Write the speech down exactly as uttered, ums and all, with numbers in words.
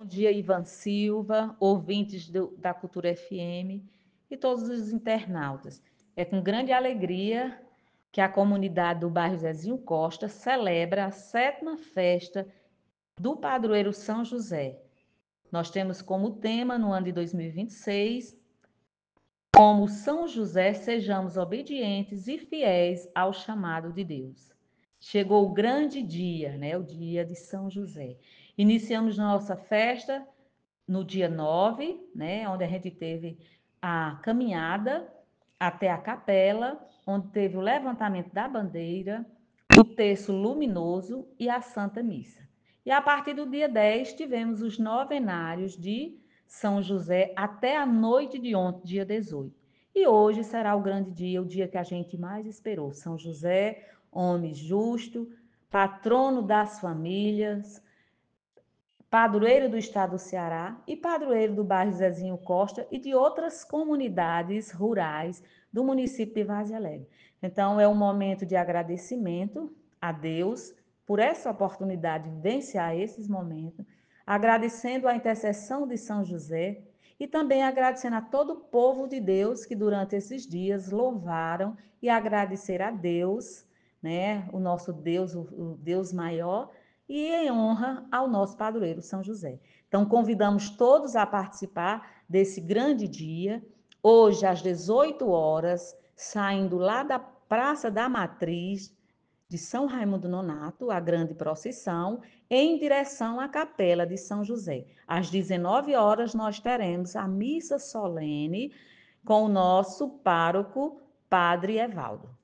dia, Ivan Silva, ouvintes do, da Cultura F M e todos os internautas. É com grande alegria que a comunidade do bairro Zezinho Costa celebra a sétima festa do padroeiro São José. Nós temos como tema, no ano de dois mil e vinte e seis, como São José sejamos obedientes e fiéis ao chamado de Deus. Chegou o grande dia, né? O dia de São José. Iniciamos nossa festa no dia nove, né? Onde a gente teve a caminhada até a capela, onde teve o levantamento da bandeira, o terço luminoso e a Santa Missa. E a partir do dia dez, tivemos os novenários de São José até a noite de ontem, dia dezoito. E hoje será o grande dia, o dia que a gente mais esperou. São José, homem justo, patrono das famílias, padroeiro do estado do Ceará e padroeiro do bairro Zezinho Costa e de outras comunidades rurais do município de Vargem Alegre. Então, é um momento de agradecimento a Deus por essa oportunidade de vivenciar esses momentos, agradecendo a intercessão de São José e também agradecendo a todo o povo de Deus que durante esses dias louvaram e agradeceram a Deus, né, o nosso Deus, o, o Deus maior, e em honra ao nosso padroeiro São José. Então, convidamos todos a participar desse grande dia, hoje às dezoito horas, saindo lá da Praça da Matriz de São Raimundo Nonato, a grande procissão, em direção à Capela de São José. Às dezenove horas, nós teremos a missa solene com o nosso pároco, Padre Evaldo.